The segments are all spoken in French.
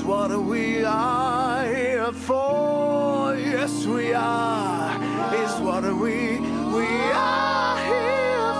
what we are here for. Yes, we are. Is what we are here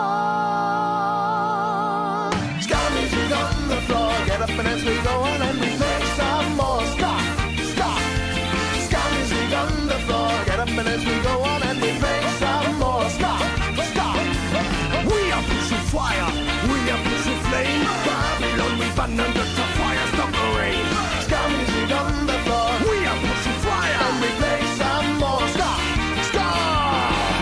for. Ska music on the floor. Get up and as we go on and we play some more. Stop, stop. Ska music on the floor. Get up and as we go on and we play some more. Stop, stop. We are pushing fire. We are pushing flame. Babylon, we burn under the fire. Stop the rain. Ska music on the floor. We are pushing fire and we play some more. Stop, stop.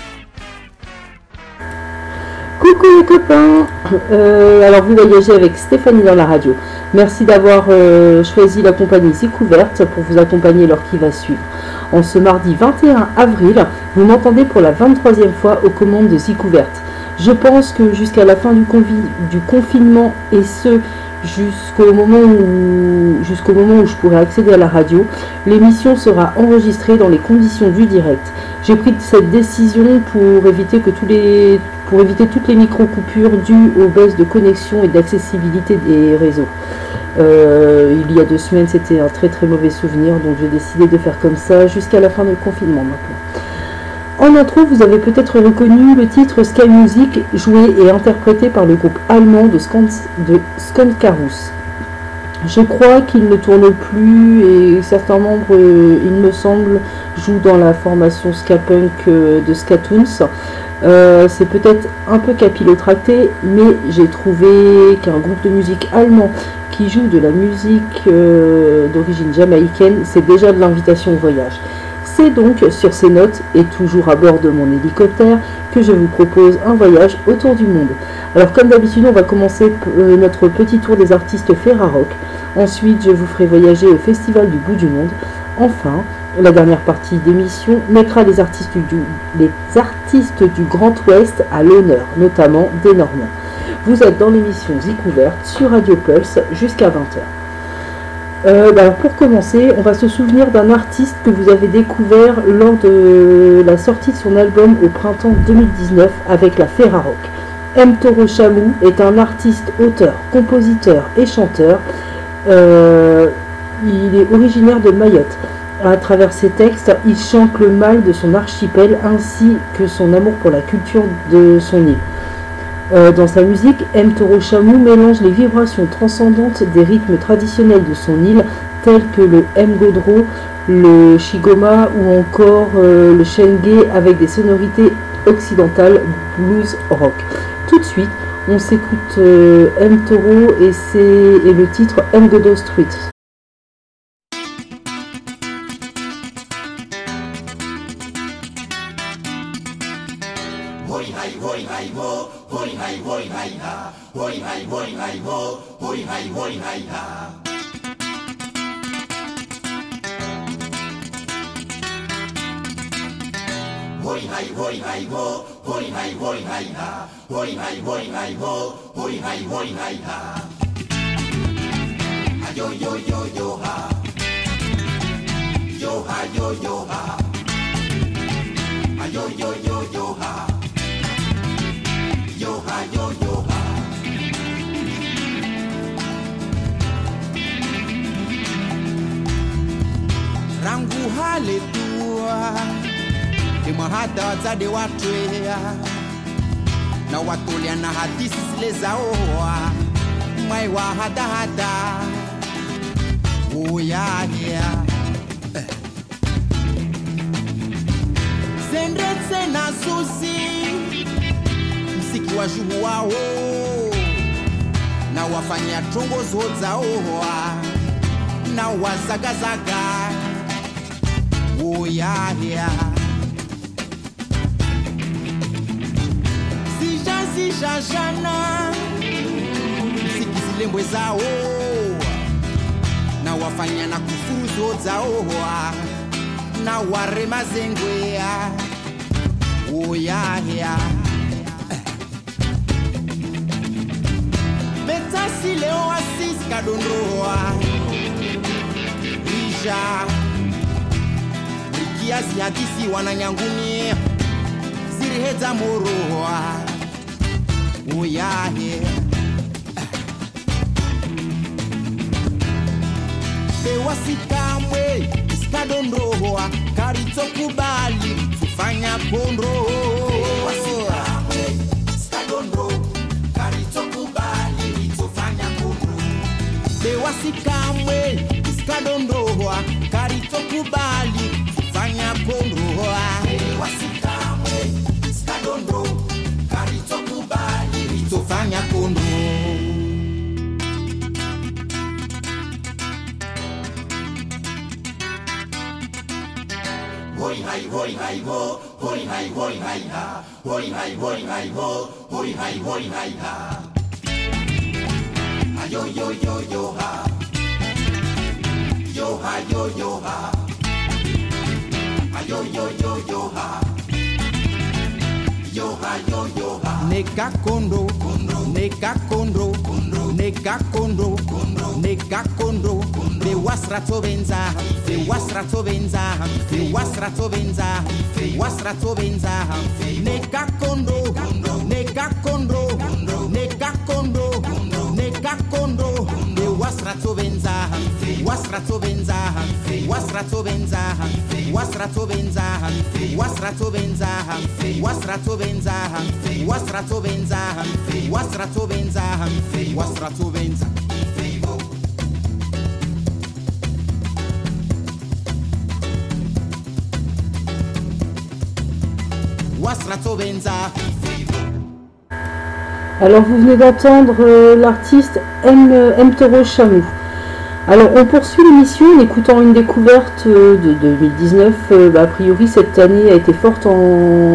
Coucou les copains, alors vous voyagez avec Stéphanie dans la radio. Merci d'avoir choisi la compagnie Zik Ouverte pour vous accompagner l'heure qui va suivre. En ce mardi 21 avril, vous m'entendez pour la 23e fois aux commandes de Zik Ouverte. Je pense que jusqu'à la fin du confinement et ce jusqu'au moment où je pourrai accéder à la radio, l'émission sera enregistrée dans les conditions du direct. J'ai pris cette décision pour éviter toutes les micro-coupures dues aux baisses de connexion et d'accessibilité des réseaux. Il y a 2 semaines, c'était un très très mauvais souvenir, donc j'ai décidé de faire comme ça jusqu'à la fin du confinement maintenant. En intro, vous avez peut-être reconnu le titre Sky Music, joué et interprété par le groupe allemand de Skankarus. Je crois qu'il ne tourne plus et certains membres, il me semble, jouent dans la formation ska punk de Skatoons. C'est peut-être un peu capillotracté, mais j'ai trouvé qu'un groupe de musique allemand qui joue de la musique d'origine jamaïcaine, c'est déjà de l'invitation au voyage. C'est donc sur ces notes, et toujours à bord de mon hélicoptère, que je vous propose un voyage autour du monde. Alors comme d'habitude, on va commencer notre petit tour des artistes Ferrarock. Ensuite, je vous ferai voyager au Festival du Bout du Monde. Enfin, la dernière partie d'émission mettra les artistes du Grand Ouest à l'honneur, notamment des Normands. Vous êtes dans l'émission Zik Ouverte sur Radio Pulse jusqu'à 20h. Pour commencer, on va se souvenir d'un artiste que vous avez découvert lors de la sortie de son album au printemps 2019 avec la Ferrarock. M. Toro Chamou est un artiste, auteur, compositeur et chanteur. Il est originaire de Mayotte. À travers ses textes, il chante le mal de son archipel ainsi que son amour pour la culture de son île. Dans sa musique, M. Toro Chamou mélange les vibrations transcendantes des rythmes traditionnels de son île, tels que le Mgodro, le Shigoma ou encore le Shenge, avec des sonorités occidentales blues rock. Tout de suite, on s'écoute M. Toro et le titre Mgodo Street. Yo yo yo yo ha, yo ha yo yo ha, yo yo yo yo ha, yo ha yo yo ha. Rangu hale tua, de mahada za de watwea, na watulia na hadisi zile zaoa, mai wa hada hada. Oh yeah, yeah. Zendretse na susi, msiki wa juhu wao, na wafanya trongo zoza oa, na wazagazaga. Oh yeah, yeah. Sija jana, msiki zilembwe zao, na wafanya na kufuzo zaoa, na warema zengwea. Oh yeah, yeah. Betasi leo asis kadonroa, Risha Rikiasi hadisi wananyanguni, ziriheza moroa. Oh yeah, yeah. bewasikamwe iskadondoa karitokubali tufanya kondo bewasikamwe iskadondo karitokubali tufanya kondo bewasikamwe iskadondoa karitokubali tufanya kondo bewasikamwe iskadondo karitokubali tufanya kondo. Hoi hai hoi hai ho, hoi hai hoi hai ha, hoi hai hoi hai ho, hoi hai hoi hai ha. Yo yo yo yo ha, yo ha yo yo ha, yo yo yo yo ha, yo ha yo yo ha. Neka kondo, neka kondo, neka kondo, neka kondo. De wasrato benza, de wasrato benza, de wasrato benza, de wasrato benza. Neka kondo, neka kondo, neka kondo, neka kondo. De wasrato benza, wasrato benza, wasrato benza, wasrato benza, wasrato benza, wasrato benza, wasrato benza, wasrato benza, wasrato benza. Alors vous venez d'entendre l'artiste M. Toro Chamou. Alors on poursuit l'émission en écoutant une découverte de 2019. A priori cette année a été forte en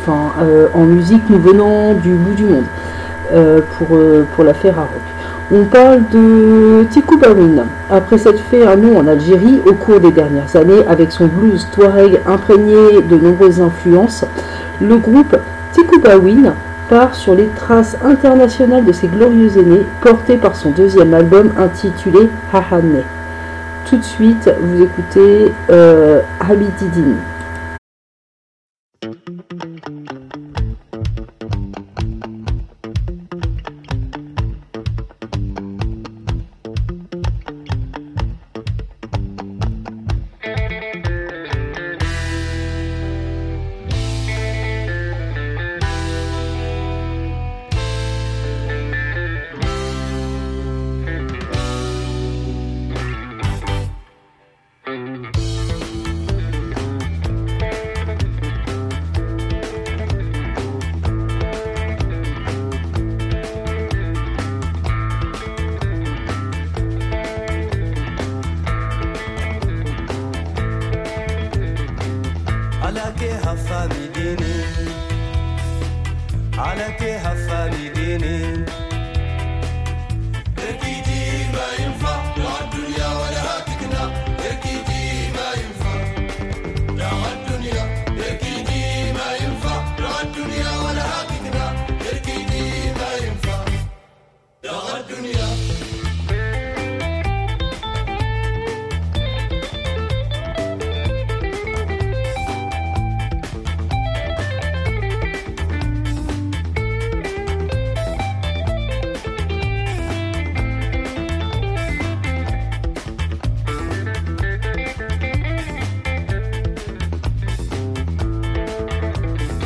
musique nous venant du bout du monde pour l'affaire Aroc. On parle de Tikou Bawin. Après s'être fait un nom en Algérie au cours des dernières années avec son blues touareg imprégné de nombreuses influences, le groupe Tikou Bawin part sur les traces internationales de ses glorieux aînés, portés par son deuxième album intitulé Hahane. Tout de suite, vous écoutez Habididine.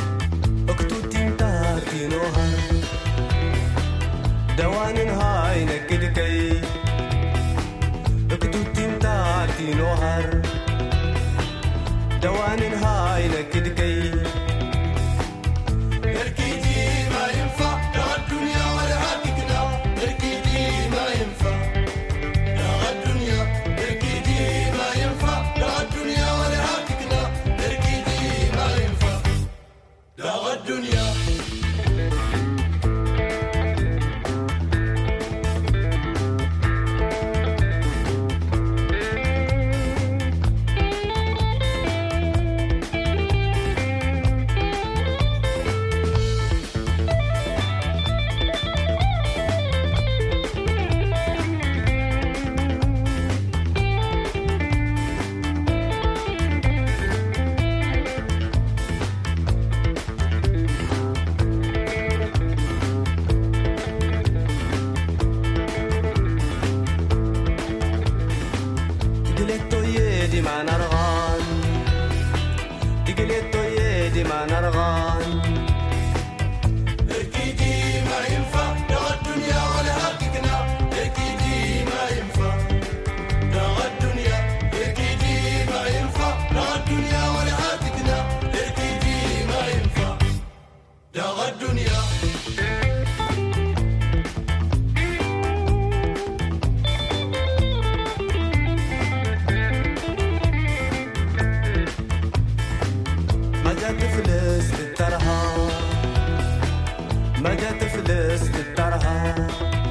دوان هاي ديما نرغان تقليتو يا ديما نرغان اكيدي ما ينفع دغ الدنيا ولا هاككنا اكيدي ما ينفع دغ الدنيا اكيدي ما ينفع دغ الدنيا ولا هاككنا اكيدي ما ينفع دغ الدنيا تفلس للترهان ما جا تفلس للترهان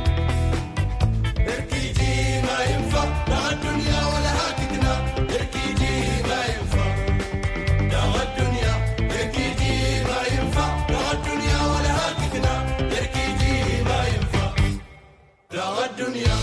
اركيدي ما ينفع دغ الدنيا ولا هاككنا اركيدي ما ينفع دغ الدنيا اركيدي ما ينفع دغ الدنيا ولا هاككنا اركيدي ما ينفع دغ الدنيا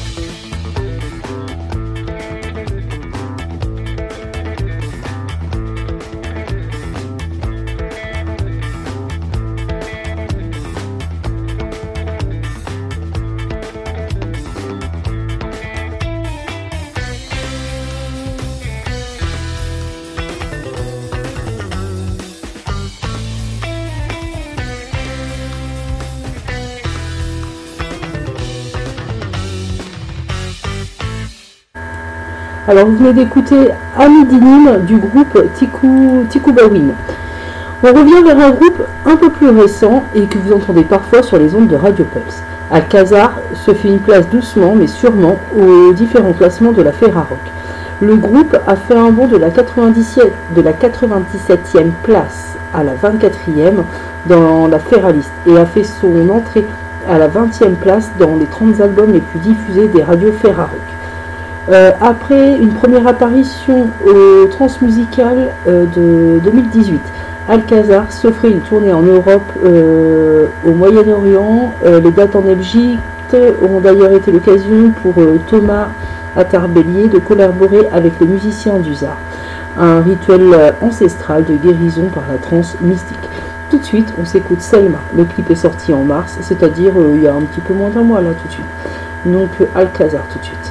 Alors vous venez d'écouter Amidinim du groupe Tiku Bawin. On revient vers un groupe un peu plus récent et que vous entendez parfois sur les ondes de Radio Pulse. Alcazar se fait une place doucement mais sûrement aux différents classements de la Ferrarock. Le groupe a fait un bond de la 97e place à la 24e dans la Ferraliste et a fait son entrée à la 20e place dans les 30 albums les plus diffusés des radios Ferrarock. Après une première apparition au Transmusical de 2018, Alcazar s'offrait une tournée en Europe, au Moyen-Orient. Les dates en Égypte ont d'ailleurs été l'occasion pour Thomas Attarbellier de collaborer avec les musiciens du Zar. Un rituel ancestral de guérison par la transe mystique. Tout de suite, on s'écoute Selma. Le clip est sorti en mars, c'est-à-dire il y a un petit peu moins d'un mois là tout de suite. Donc Alcazar tout de suite.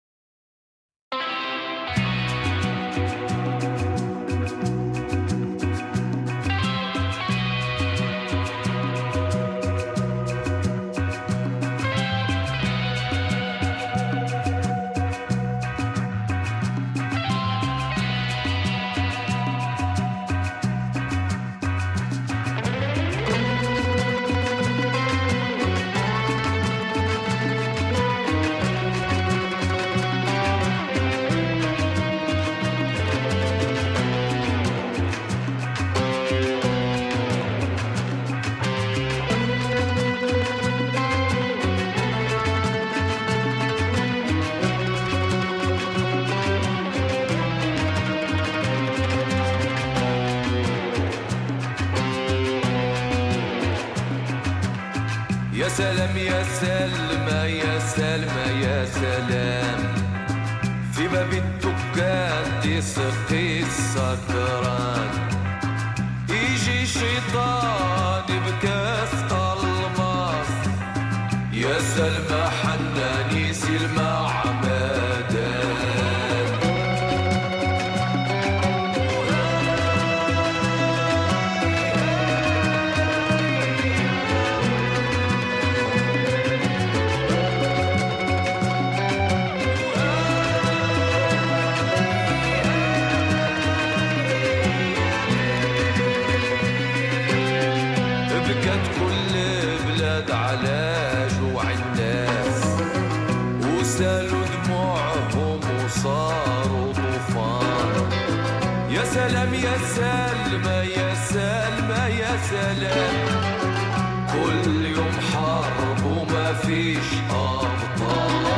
يا سلام يا سلمى يا سلمى يا سلام في باب الدكان تسقي السكران يجي شيطان بكاس الماس يا سلمى حناني سلمى عمادان على جوع الناس وسالوا دموعهم وصاروا طوفان يا سلام يا سلمى يا سلمى يا سلام كل يوم حرب وما فيش أبطال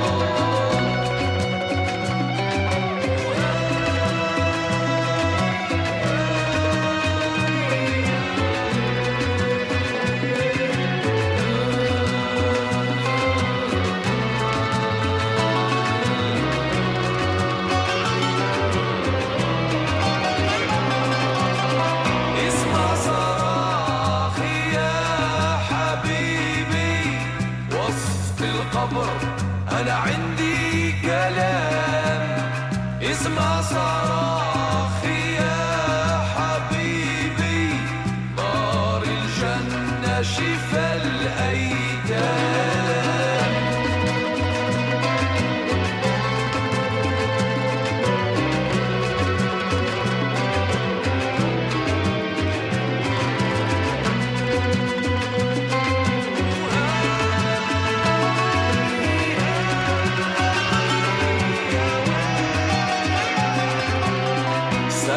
أنا عندي كلام اسمع صراحة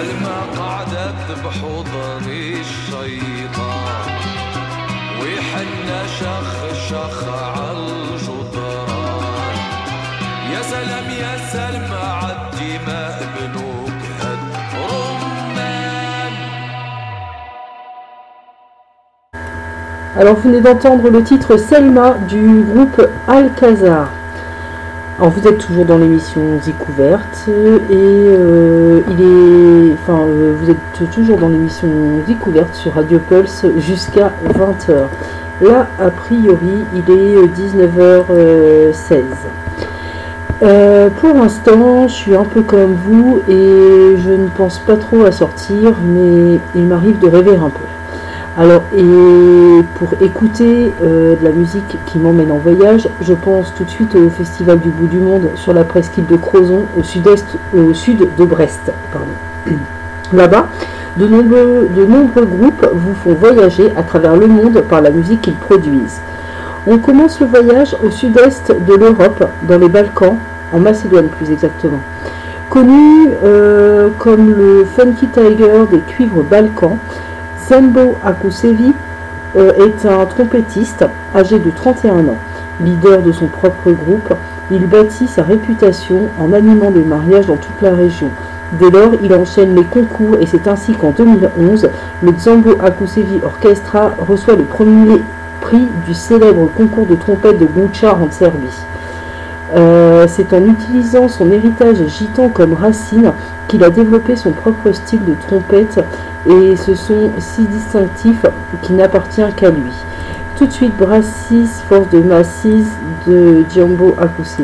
سلمى قعدت بحضن الشيطان ويحن شخ عالجدران يا سلام يا سلمى عالدماء بنكهة رمان. Alors vous venez d'entendre le titre Selma du groupe Alcazar. Alors vous êtes toujours dans l'émission Découverte et vous êtes toujours dans l'émission Découverte sur Radio Pulse jusqu'à 20h. Là, a priori, il est 19h16. Pour l'instant, je suis un peu comme vous et je ne pense pas trop à sortir, mais il m'arrive de rêver un peu. Alors, et pour écouter de la musique qui m'emmène en voyage, je pense tout de suite au Festival du Bout du Monde sur la presqu'île de Crozon, au sud de Brest. Là-bas, de nombreux groupes vous font voyager à travers le monde par la musique qu'ils produisent. On commence le voyage au sud-est de l'Europe, dans les Balkans, en Macédoine plus exactement. Connu comme le Funky Tiger des cuivres balkans, Zembo Akusevi est un trompettiste âgé de 31 ans. Leader de son propre groupe, il bâtit sa réputation en animant des mariages dans toute la région. Dès lors, il enchaîne les concours et c'est ainsi qu'en 2011, le Zembo Akusevi Orchestra reçoit le premier prix du célèbre concours de trompette de Gučar en Serbie. C'est en utilisant son héritage gitan comme racine qu'il a développé son propre style de trompette et ce son si distinctif qui n'appartient qu'à lui. Tout de suite, Brassis, force de Massis de Zembo Akusevi.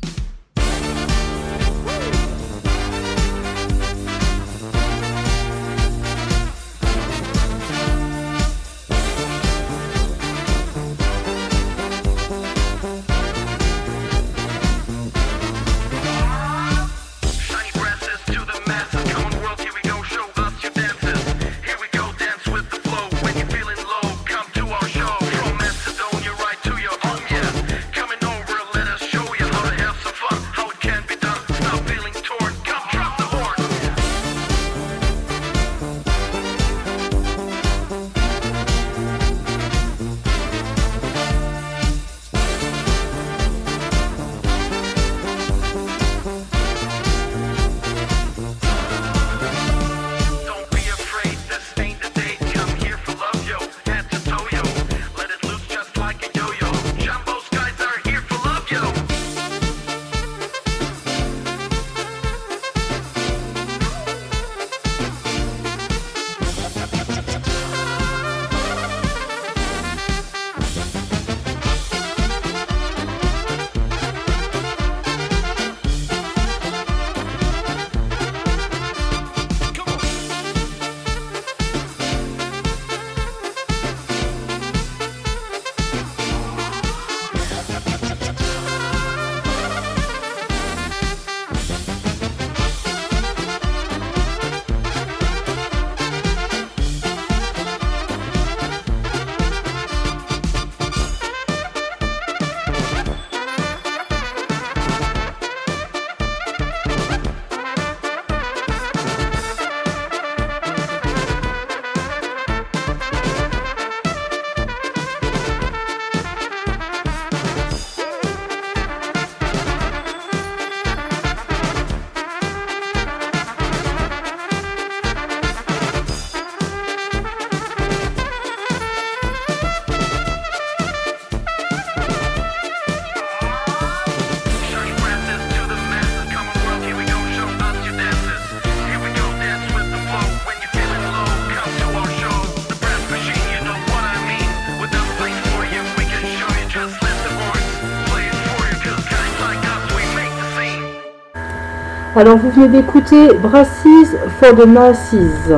Alors vous venez d'écouter Brassis for the Masses.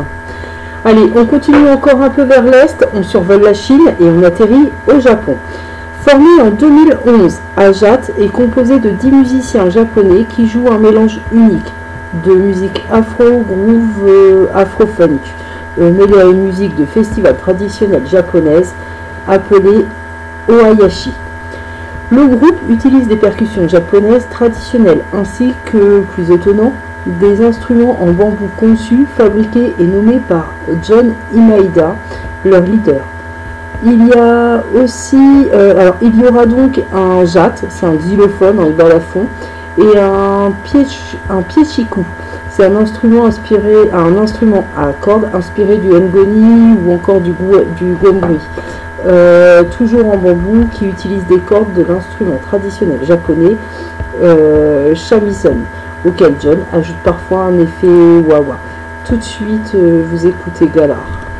Allez, on continue encore un peu vers l'est, on survole la Chine et on atterrit au Japon. Formé en 2011, Ajat est composé de 10 musiciens japonais qui jouent un mélange unique de musique afro, groove, afro-funk, mêlé à une musique de festival traditionnelle japonaise appelée Ohayashi. Le groupe utilise des percussions japonaises traditionnelles ainsi que, plus étonnant, des instruments en bambou conçus, fabriqués et nommés par John Imaida, leur leader. Il y a aussi, il y aura donc un jat, c'est un xylophone en balafon, et un piechiku. C'est un instrument à cordes inspiré du ngoni ou encore du gombri. Toujours en bambou, qui utilise des cordes de l'instrument traditionnel japonais, shamisen, auquel John ajoute parfois un effet wah-wah. Tout de suite, vous écoutez Galar.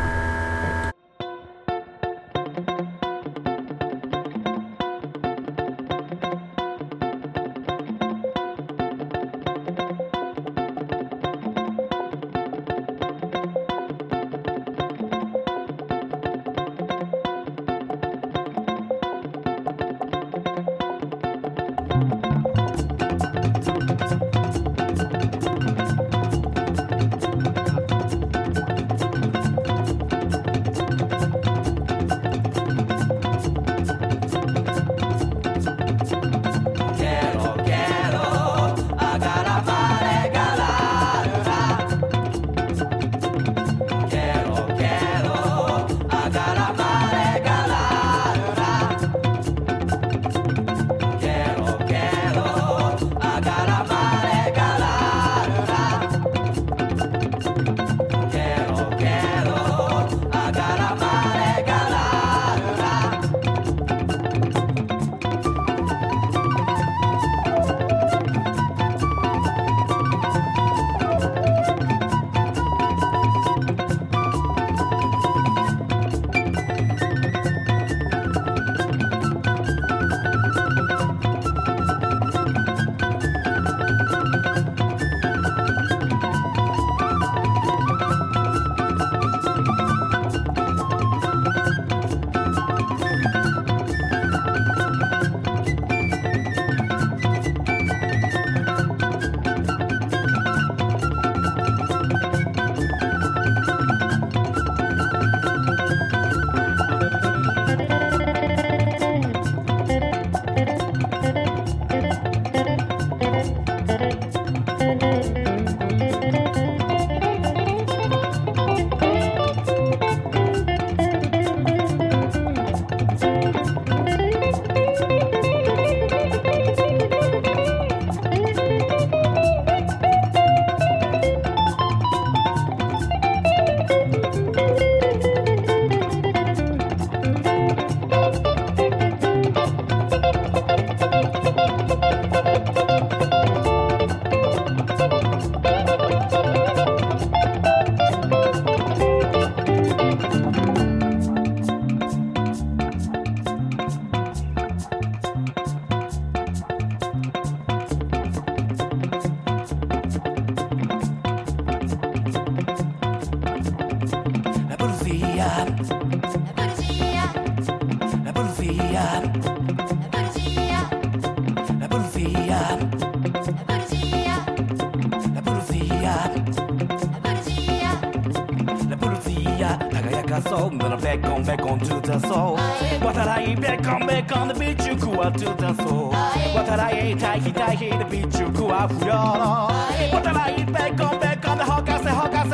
soul, then I'm back on to the soul. What I eat, back on the beach, you cool to the soul. What I ate, the beach, you cool out for y'all. What I eat, back on the hawk, I say,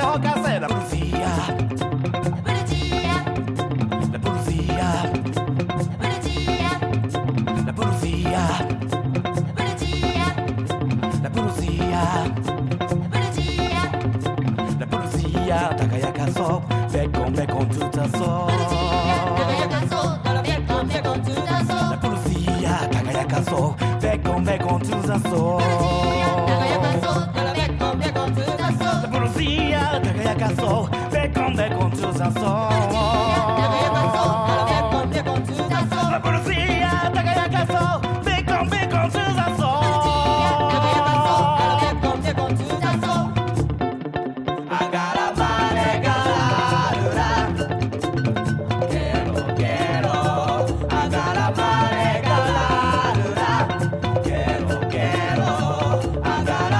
la polizia. La polizia. La polizia. La polizia. La polizia, takayakaso, back on to the soul. La polizia, takayakaso, back on to the soul. La polizia, takayakaso, back on to the soul. La polizia, takayakaso, back on to the soul. I got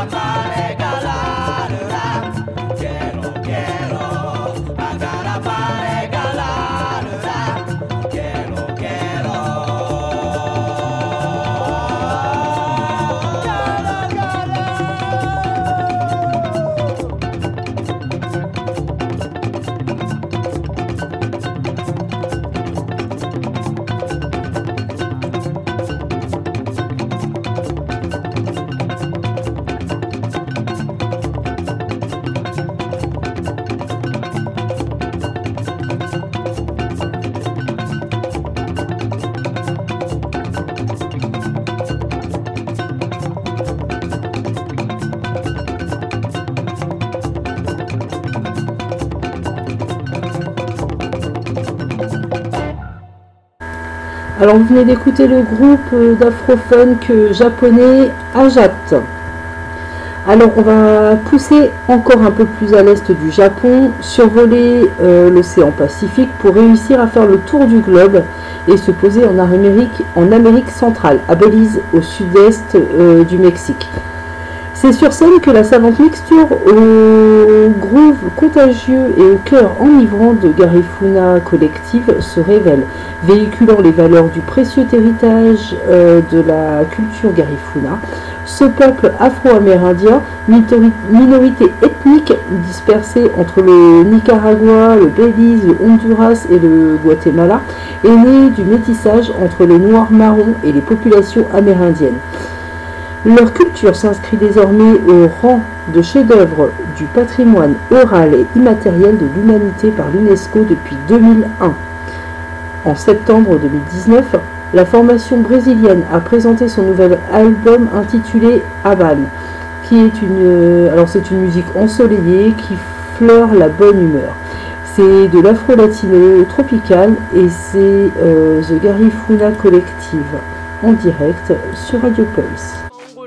Alors vous venez d'écouter le groupe d'afro-funk japonais Ajat. Alors on va pousser encore un peu plus à l'est du Japon, survoler l'océan Pacifique pour réussir à faire le tour du globe et se poser en Amérique centrale, à Belize, au sud-est du Mexique. C'est sur scène que la savante mixture au groove contagieux et au cœur enivrant de Garifuna Collective se révèle, véhiculant les valeurs du précieux héritage de la culture Garifuna. Ce peuple afro-amérindien, minorité ethnique dispersée entre le Nicaragua, le Belize, le Honduras et le Guatemala, est né du métissage entre les Noirs marrons et les populations amérindiennes. Leur culture s'inscrit désormais au rang de chef-d'œuvre du patrimoine oral et immatériel de l'humanité par l'UNESCO depuis 2001. En septembre 2019, la formation brésilienne a présenté son nouvel album intitulé Habana, qui est c'est une musique ensoleillée qui fleure la bonne humeur. C'est de l'afro-latino tropical et c'est The Garifuna Collective en direct sur Radio Pulse.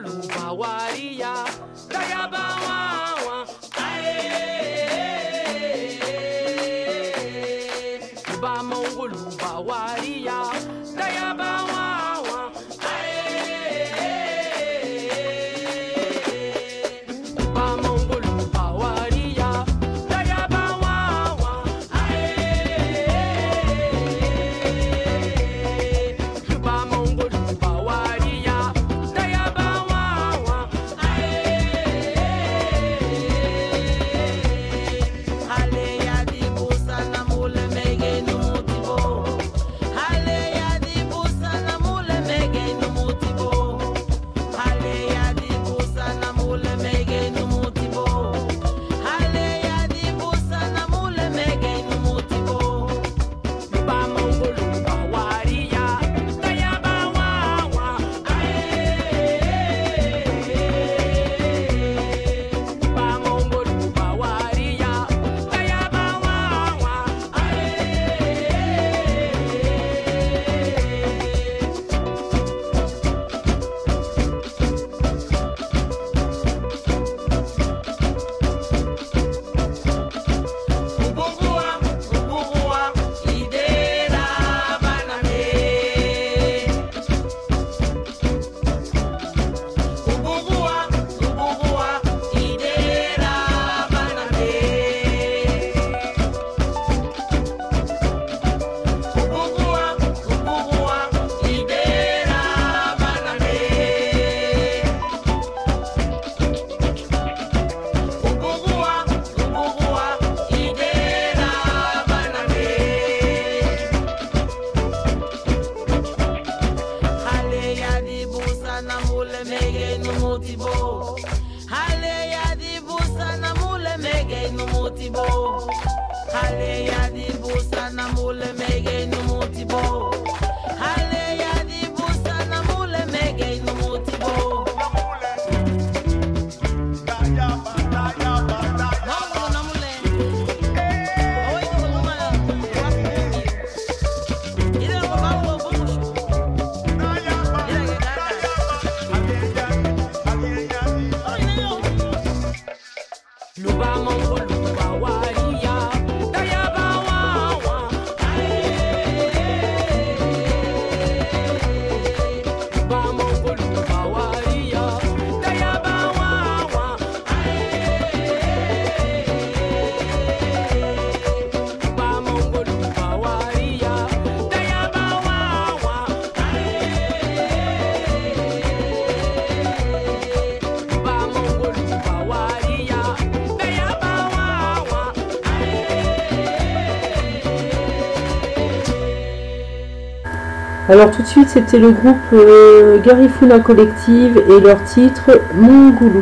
Alors tout de suite, c'était le groupe Garifuna Collective et leur titre Mongoulou.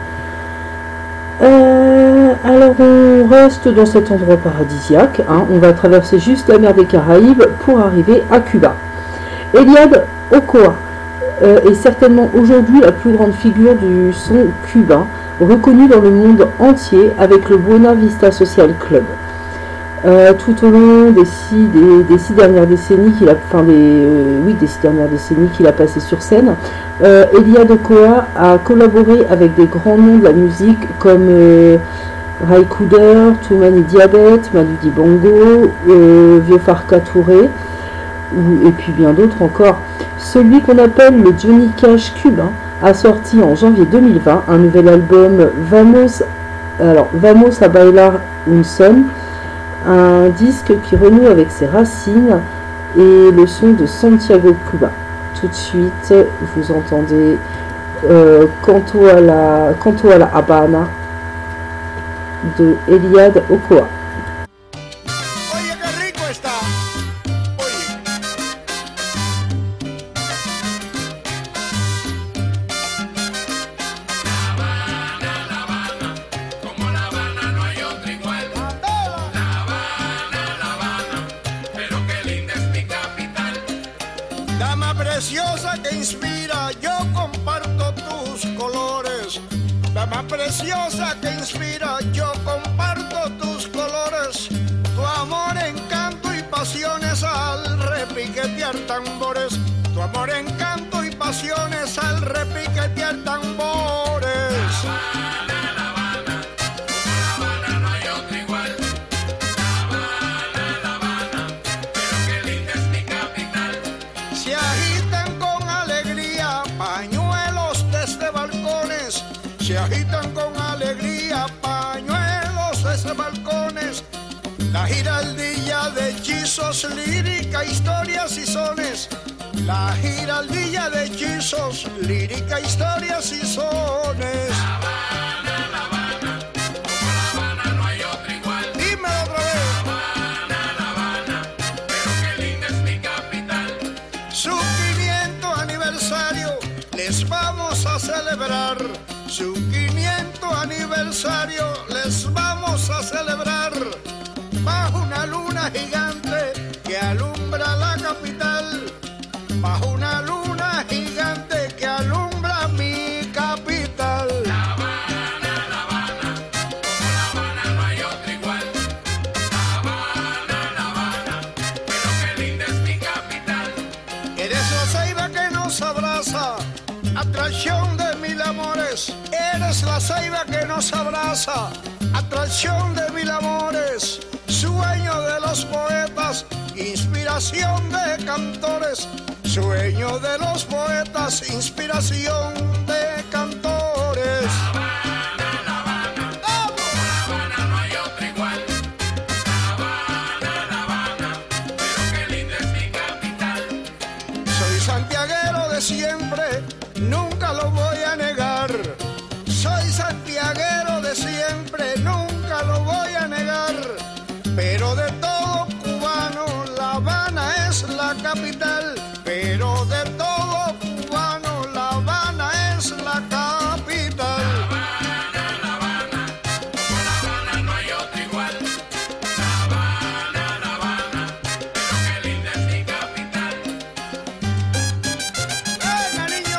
Alors on reste dans cet endroit paradisiaque, on va traverser juste la mer des Caraïbes pour arriver à Cuba. Eliade Ochoa est certainement aujourd'hui la plus grande figure du son cubain, reconnue dans le monde entier avec le Buena Vista Social Club. tout au long des six dernières décennies qu'il a, des 6 dernières décennies qu'il a passé sur scène, Eliade Okoa a collaboré avec des grands noms de la musique comme Ray Cooder, Toumani Diabète, Manu Dibango, Vieux Farka Touré, et puis bien d'autres encore. Celui qu'on appelle le Johnny Cash cubain a sorti en janvier 2020 un nouvel album Vamos a Bailar un Son, un disque qui renoue avec ses racines et le son de Santiago Cuba. Tout de suite, vous entendez Canto a la Habana de Eliade Okoa. Oye, qué rico está. Oye. Como La Habana no hay otra igual. La Habana, pero qué linda es mi capital. Dama preciosa que inspira, yo comparto tus colores. Dama preciosa que inspira, yo comparto tus colores. Tu amor, encanto y pasiones al repiquetear tambores. Tu amor, encanto y pasiones al repiquetear tambores. La Habana, como La Habana no hay otra igual. La Habana, pero qué linda es mi capital. Se agitan con alegría pañuelos desde balcones. Se agitan con alegría pañuelos desde balcones. La giraldilla de hechizos, lírica, historias y sones. La giraldilla de hechizos, lírica, historias y sones. La Habana, como La Habana no hay otra igual. Dímelo otra vez. La Habana, pero qué linda es mi capital. Su 500 aniversario les vamos a celebrar. Su 500 aniversario les vamos a celebrar. Bajo una luna gigante que alumbra la capital. Bajo una luna gigante que alumbra mi capital. La Habana, como La Habana no hay otra igual. La Habana, pero qué linda es mi capital. Eres la ceiba que nos abraza, atracción de mil amores. Eres la ceiba que nos abraza, atracción de mil amores. Sueño de los poetas, inspiración de cantores. Sueño de los poetas, inspiración de cantores. La Habana, como La Habana no hay otra igual. La Habana, pero qué linda es mi capital. Soy santiaguero de siempre, nunca lo voy a negar. Soy santiaguero de siempre, nunca lo voy a negar. Pero de todo cubano, La Habana es la capital. Pero de todo cubano, La Habana es la capital. La Habana, como La Habana no hay otra igual. La Habana, pero qué linda es mi capital. ¡Venga, niño!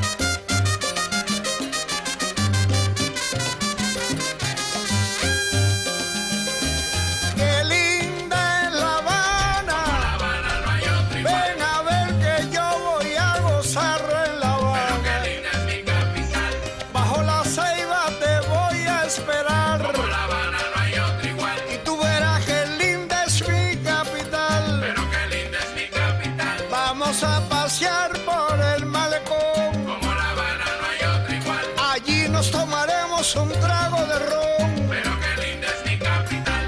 ¡Qué linda es La Habana! La Habana no hay otra igual. Ven a ver que yo voy a gozar en La Pero Habana. qué linda es mi capital. Bajo la ceiba te voy a esperar. Como La Habana no hay otra igual. Y tú verás que linda es mi capital. Pero qué linda es mi capital. Vamos a pasear por el malecón. Como La Habana no hay otra igual. Allí nos tomaremos un trago de ron. Pero qué linda es mi capital.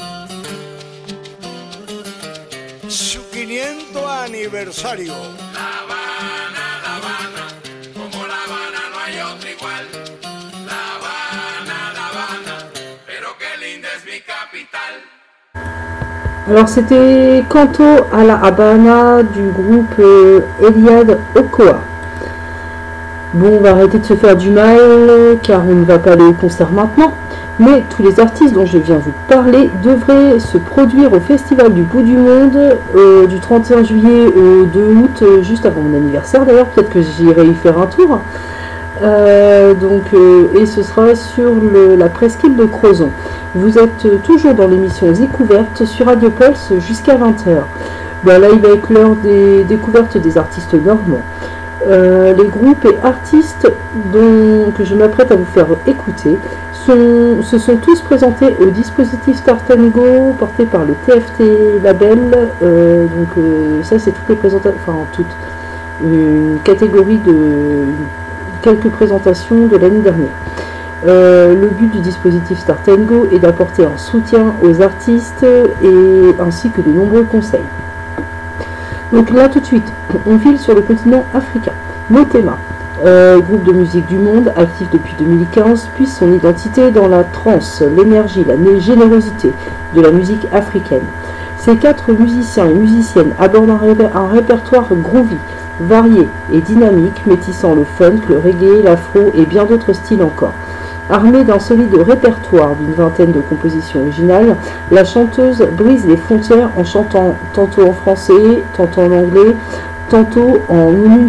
Su 500 aniversario. La Habana, como La Habana no hay otra igual. La Habana, pero qué linda es mi capital. Alors c'était Canto a la Habana du groupe Eliade Okoa. Bon, on va arrêter de se faire du mal car on ne va pas aller au concert maintenant. Mais tous les artistes dont je viens vous parler devraient se produire au Festival du Bout du Monde du 31 juillet au 2 août, juste avant mon anniversaire d'ailleurs, peut-être que j'irai y faire un tour. Et ce sera sur la presqu'île de Crozon. Vous êtes toujours dans l'émission Découverte sur Radio Pulse jusqu'à 20h. Là, il va être l'heure des découvertes des artistes normands. Les groupes et artistes que je m'apprête à vous faire écouter se sont tous présentés au dispositif Start & Go porté par le TFT Label. Ça, c'est toutes les présentations, une catégorie de quelques présentations de l'année dernière. Le but du dispositif Start & Go est d'apporter un soutien aux artistes ainsi que de nombreux conseils. Donc là tout de suite, on file sur le continent africain. Motema, groupe de musique du monde, actif depuis 2015, puise son identité dans la trance, l'énergie, la générosité de la musique africaine. Ces 4 musiciens et musiciennes abordent un répertoire groovy, varié et dynamique, métissant le funk, le reggae, l'afro et bien d'autres styles encore. Armée d'un solide répertoire d'une vingtaine de compositions originales, la chanteuse brise les frontières en chantant tantôt en français, tantôt en anglais, tantôt en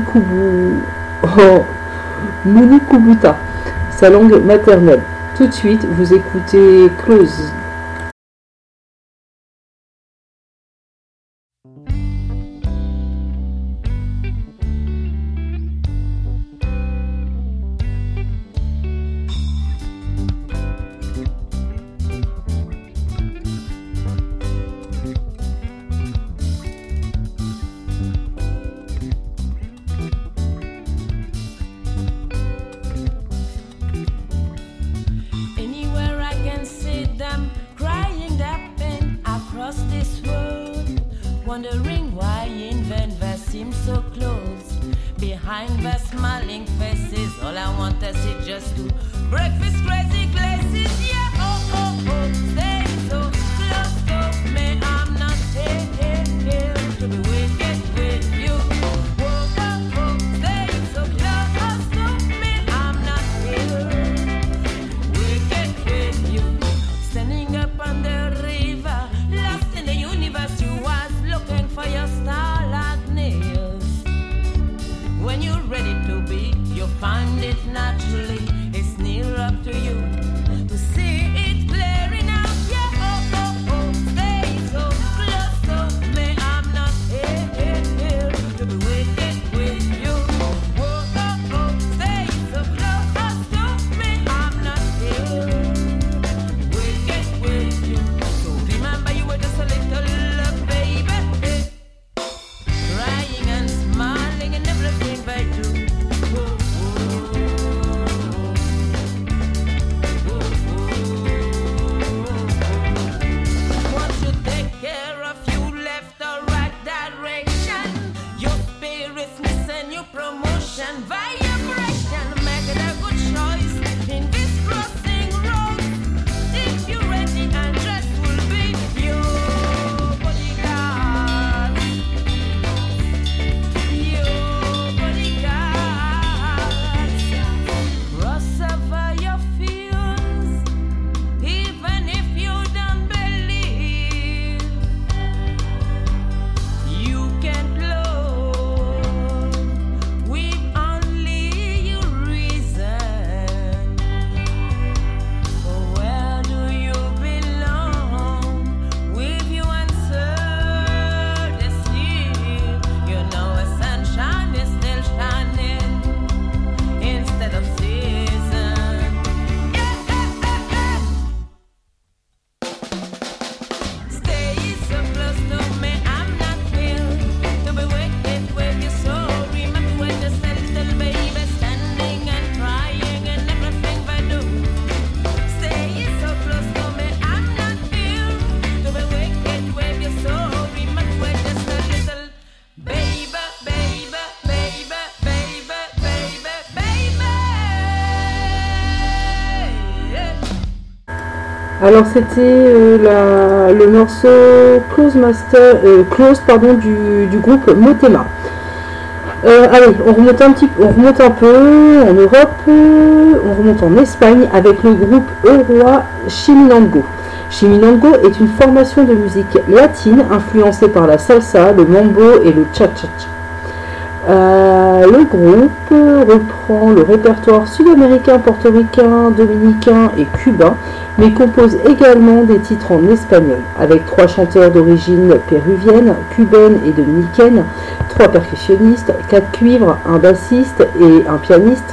Nunukubuta, sa langue maternelle. Tout de suite, vous écoutez Close. Alors c'était le morceau Close du groupe Motema. Allez, on remonte un peu en Europe, on remonte en Espagne avec le groupe Euroi Chiminango. Chiminango est une formation de musique latine influencée par la salsa, le mambo et le cha-cha-cha. Le groupe reprend le répertoire sud-américain, portoricain, dominicain et cubain, mais compose également des titres en espagnol, avec 3 chanteurs d'origine péruvienne, cubaine et dominicaine, 3 percussionnistes, 4 cuivres, un bassiste et un pianiste.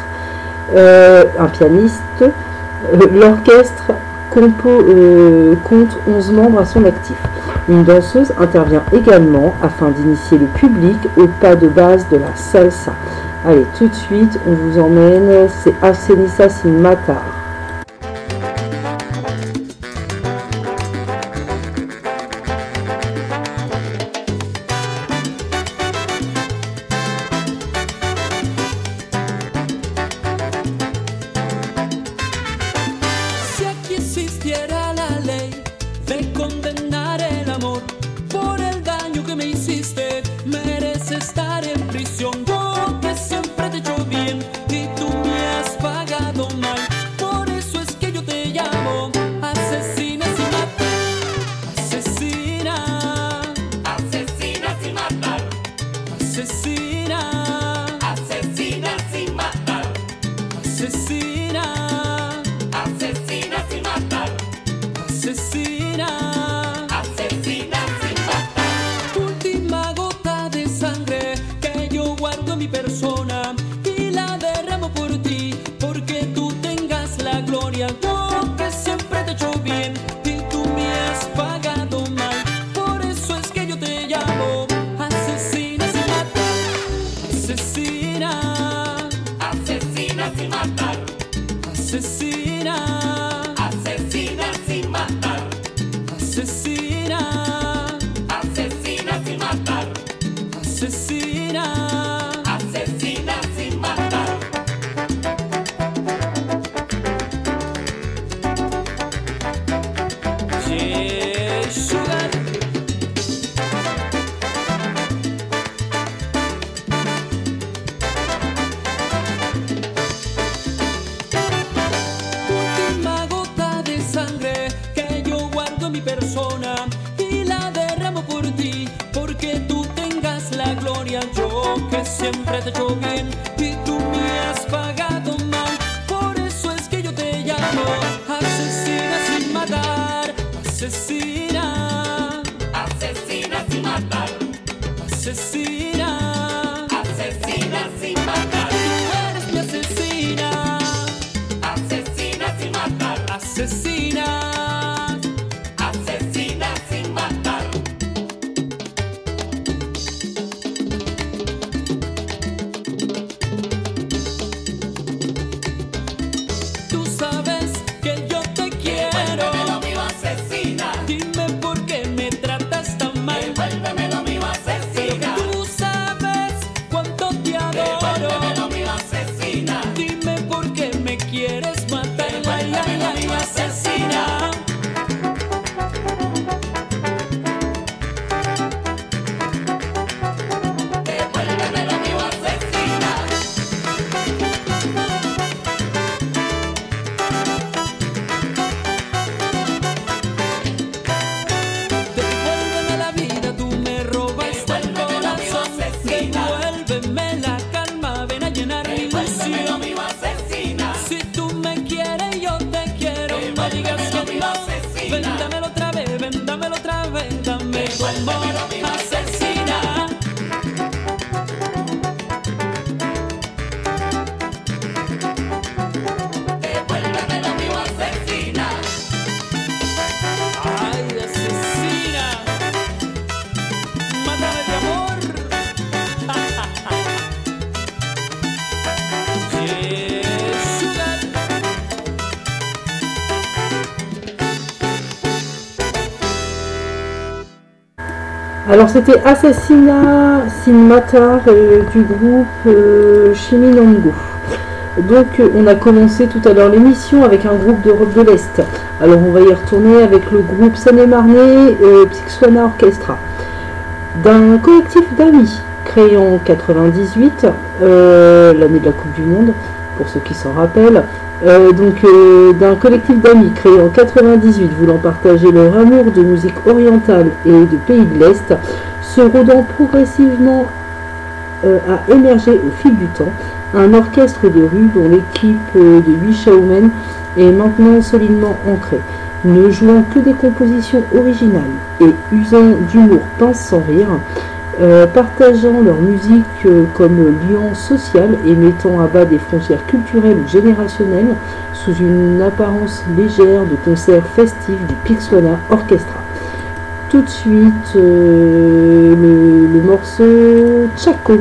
L'orchestre compte 11 membres à son actif. Une danseuse intervient également afin d'initier le public au pas de base de la salsa. Allez, tout de suite, on vous emmène, c'est Asenisa Sin Matar. Si aquí existiera la ley de condenar el amor por el daño que me hiciste, mereces estar en prisión. Yo que siempre te he hecho bien y tú me has pagado mal. Por eso es que yo te llamo asesina sin matar. Asesina, asesina sin matar. Asesina, asesina sin matar. Asesina. Asesina sin matar. Asesina. Asesina sin matar. Última gota de sangre que yo guardo en mi persona y la derramo por ti, porque tú tengas la gloria. Yo que siempre te he hecho bien y tú me has pagado mal. Por eso es que yo te llamo asesina sin matar. Asesina. Asesina sin matar. Asesina, asesina sin matar. Asesina, asesina sin matar. Asesina, asesina sin matar. Yeah, sugar. Última gota de sangre que yo guardo en mi persona y la derramo por ti, porque tú tengas la gloria. Yo que siempre te he hecho bien y tú me has pagado mal. Por eso es que yo te llamo asesina sin matar. Asesina, asesina sin matar. Asesina, asesina sin matar. Tú eres mi asesina. Asesina sin matar. Asesina. Asesina sin matar. Tú sabes que yo te quiero. Devuélveme lo mío, asesina. Dime por qué me tratas tan mal. Devuélveme lo mío, asesina. Tú sabes cuánto te adoro. Devuélveme lo mío, asesina. Dime por qué me quieres matar. Devuélveme lo mío, asesina. Devuélveme lo mío, asesina. Devuélveme la vida, tú me robaste el corazón. Devuélveme la calma, ven a llenar mi ilusión. Si tú me quieres, yo te quiero. No digas que no. Ven, dámelo otra vez, ven, dámelo otra vez. Dame como asesina. Devuélveme lo mío, asesina. Ay, asesina. Mátame de amor. Yeah, sugar. Alors c'était Assassina Sin Matar du groupe Chiminongo. Donc on a commencé tout à l'heure l'émission avec un groupe d'Europe de l'Est. Alors on va y retourner avec le groupe Seine-et-Marnais Psyxwana Orchestra. D'un collectif d'amis créé en 98, l'année de la Coupe du Monde, pour ceux qui s'en rappellent. D'un collectif d'amis créé en 98 voulant partager leur amour de musique orientale et de pays de l'Est, se rodant progressivement a émergé au fil du temps, un orchestre de rue dont l'équipe de 8 showmen est maintenant solidement ancrée, ne jouant que des compositions originales et usant d'humour pince sans rire, partageant leur musique comme lien social et mettant à bas des frontières culturelles ou générationnelles sous une apparence légère de concert festif du Pixwana Orchestra. Tout de suite, le morceau Chaco.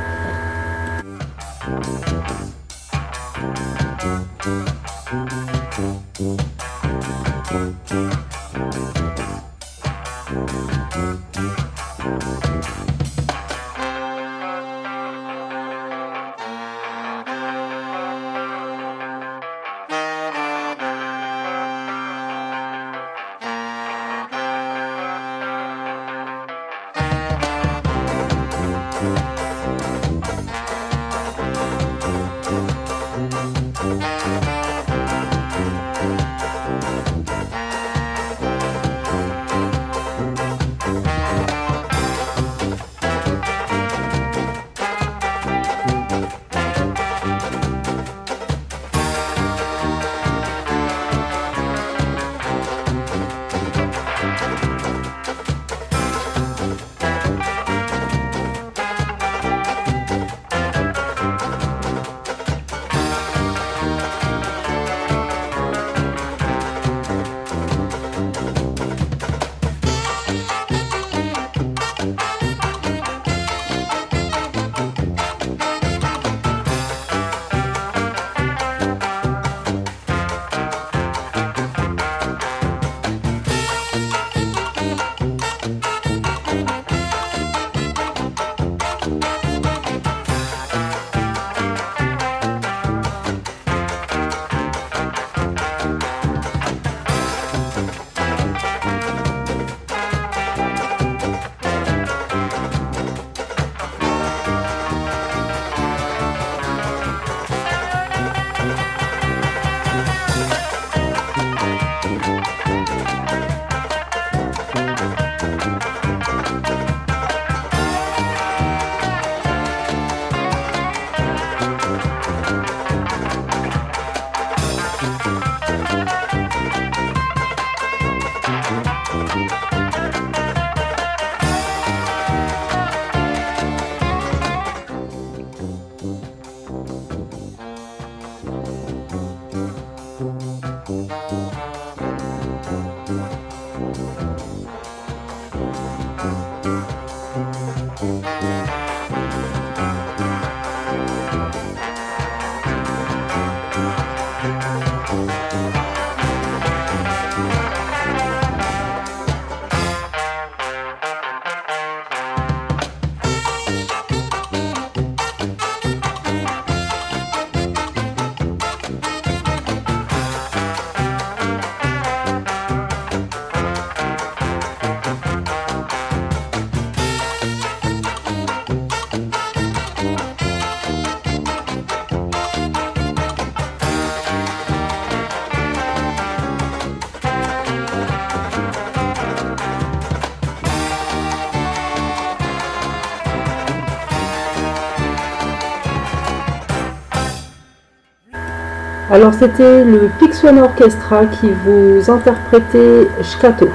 Alors c'était le Pixwana Orchestra qui vous interprétait Shkato.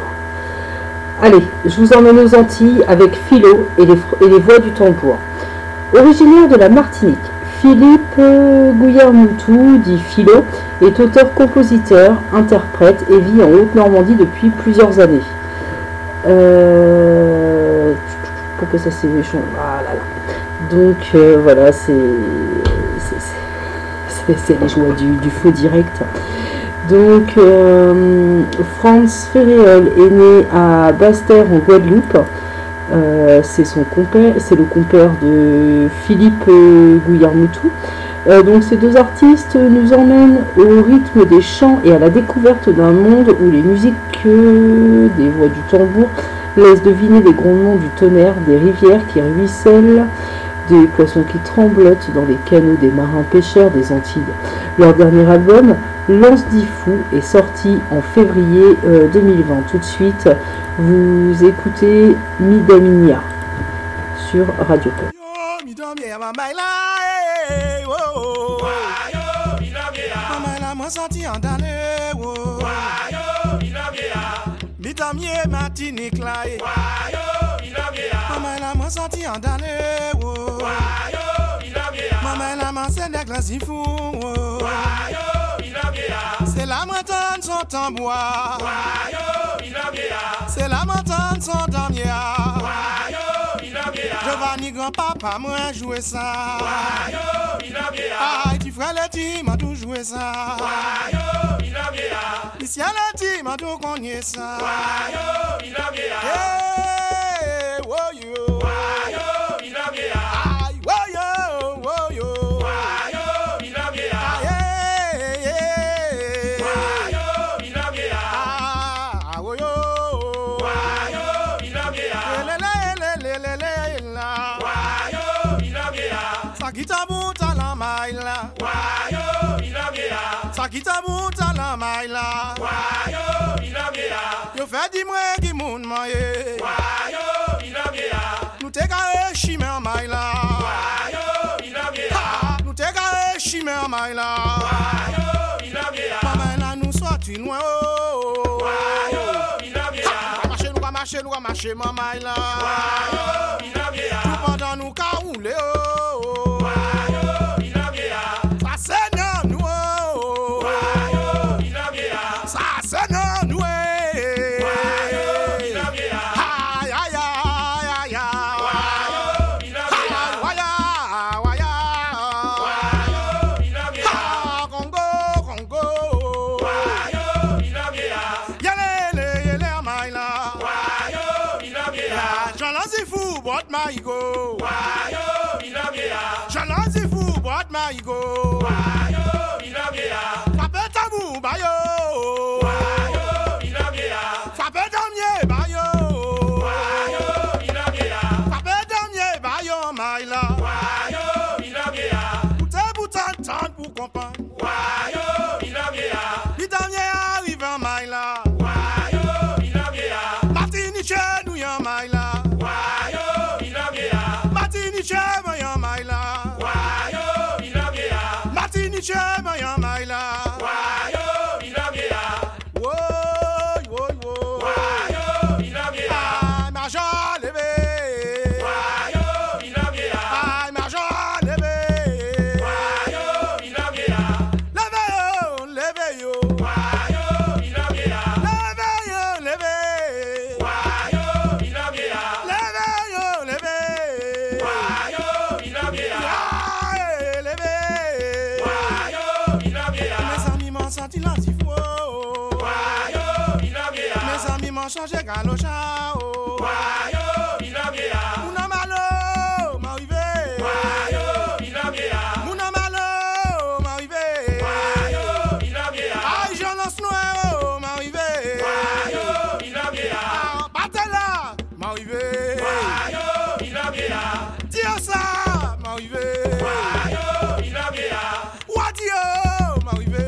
Allez, je vous emmène aux Antilles avec Philo et les voix du tambour. Originaire de la Martinique, Philippe Gouillarmoutou, dit Philo, est auteur-compositeur, interprète et vit en Haute-Normandie depuis plusieurs années. Pourquoi ça c'est méchant? Ah là là. Donc voilà, c'est les joies du faux direct. Donc Franz Ferréol est né à Basse-Terre en Guadeloupe. C'est le compère de Philippe Gouillarmoutou. Donc ces deux artistes nous emmènent au rythme des chants et à la découverte d'un monde où les musiques des voix du tambour laissent deviner les grondements du tonnerre, des rivières qui ruissellent, des poissons qui tremblotent dans les canots des marins pêcheurs des Antilles. Leur dernier album, Lance d'Ifou, est sorti en février 2020. Tout de suite, vous écoutez Midaminia sur Radio Pop. inamia mama la oh wayo inamia mama la moi senti en dalle oh wayo inamia bitamie Martinique la wayo inamia mama la moi senti en dalle oh wayo inamia mama la moi c'est des glacis fou oh wayo inamia c'est la montagne son tambour wayo inamia c'est la montagne son damia Giovanni grand-papa, moi jouer ça. Ah, tu ferais le team, m'a tout joué ça. Ici à la team, m'a tout cogné ça. Hey, wo yo. Aïe, wo yo, wo yo. Hey, hey. Ah, wo yo. Sakitabuta la maila wayo inabia Sakitabuta la maila wayo inabia Yo fait di mwe ki moun maye wayo inabia Nou te ka e shime en maila wayo inabia Nou te ka e shime en maila wayo inabia Mama la nou soit tu noa oh wayo inabia Nou ka marcher mama la wayo inabia Tout pendant nou ka roule oh Go. Wayo inabia. Fapeta mu bayo. Wayo inabia. Fapeta mye bayo. Wayo inabia. Fapeta mye bayo maila. Wayo inabia. Boute boutan tan pour comprendre. Wayo inabia. Bitamye arrive en maila. Wayo inabia. Martini che nous ya maila. Wayo inabia. Martini che ya maila. Chema ya maila wayo inabia woy woy woy wayo inabia ay majo leve wayo inabia ay majo leve wayo inabia leve yo wayo inabia leve wayo inabia leve wayo inabia Senti l'antifo wayo inabia Mes amis m'ont changé galocha oh wayo inabia Muna malo m'arrivé wayo inabia Muna malo m'arrivé wayo inabia Ay je lance noir oh m'arrivé wayo inabia Batela m'arrivé wayo inabia Dio ça m'arrivé wayo inabia Wadio m'arrivé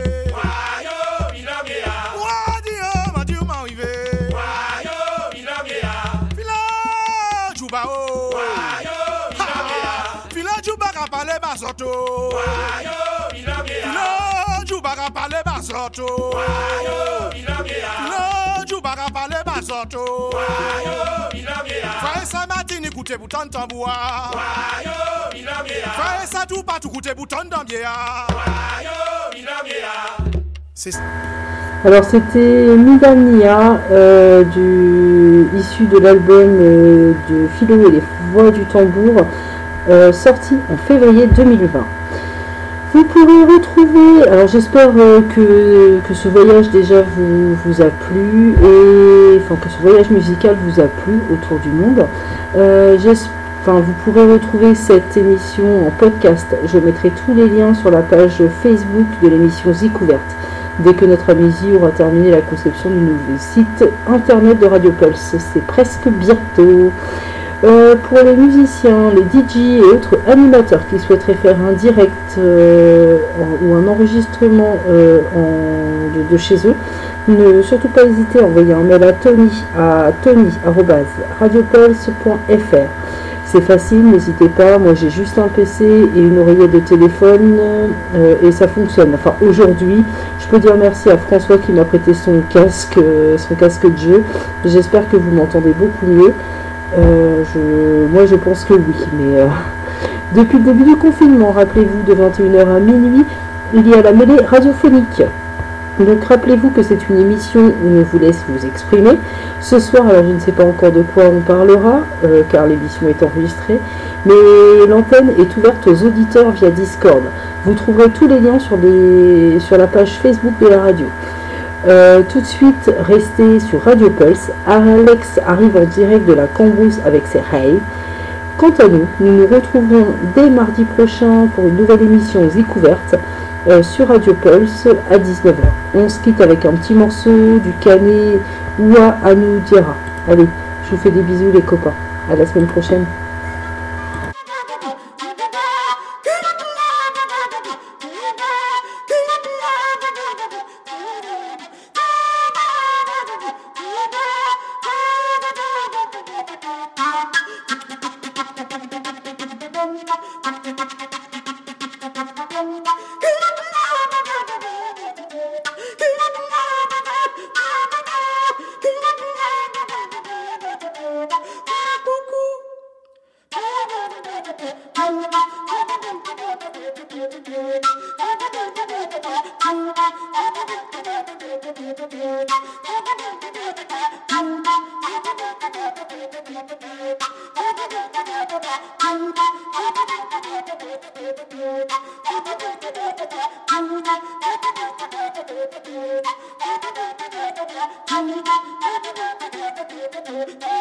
Pale basoto wayo inabia no jubaka pale basoto wayo inabia no jubaka pale basoto wayo inabia Frère ça matin écoutez bouton tamboua wayo inabia Frère ça tout pas tout écoutez bouton d'ambier wayo inabia Alors c'était Midania issu de l'album de Philo et les voix du tambour sorti en février 2020. Vous pourrez retrouver, alors j'espère que ce voyage déjà vous a plu, et enfin que ce voyage musical vous a plu autour du monde. Vous pourrez retrouver cette émission en podcast. Je mettrai tous les liens sur la page Facebook de l'émission Zicouverte dès que notre ami Zi aura terminé la conception du nouveau site internet de Radio Pulse. C'est presque bientôt. Pour les musiciens, les DJ et autres animateurs qui souhaiteraient faire un direct ou un enregistrement de chez eux, ne surtout pas hésiter à envoyer un mail à tony@radiopulse.fr. C'est facile, n'hésitez pas. Moi, j'ai juste un PC et une oreillette de téléphone et ça fonctionne. Enfin, aujourd'hui, je peux dire merci à François qui m'a prêté son casque de jeu. J'espère que vous m'entendez beaucoup mieux. Moi, je pense que oui. Mais depuis le début du confinement, rappelez-vous, de 21h à minuit, il y a la mêlée radiophonique. Donc rappelez-vous que c'est une émission où on vous laisse vous exprimer. Ce soir, alors je ne sais pas encore de quoi on parlera, car l'émission est enregistrée, mais l'antenne est ouverte aux auditeurs via Discord. Vous trouverez tous les liens sur la page Facebook de la radio. Tout de suite, restez sur Radio Pulse. Alex arrive en direct de la Cambrousse avec ses rails. Quant à nous, nous nous retrouverons dès mardi prochain pour une nouvelle émission Découverte. Sur Radio Pulse à 19h. On se quitte avec un petit morceau du Canet Oua Anou Dira. Allez, je vous fais des bisous les copains. À la semaine prochaine. Thank you.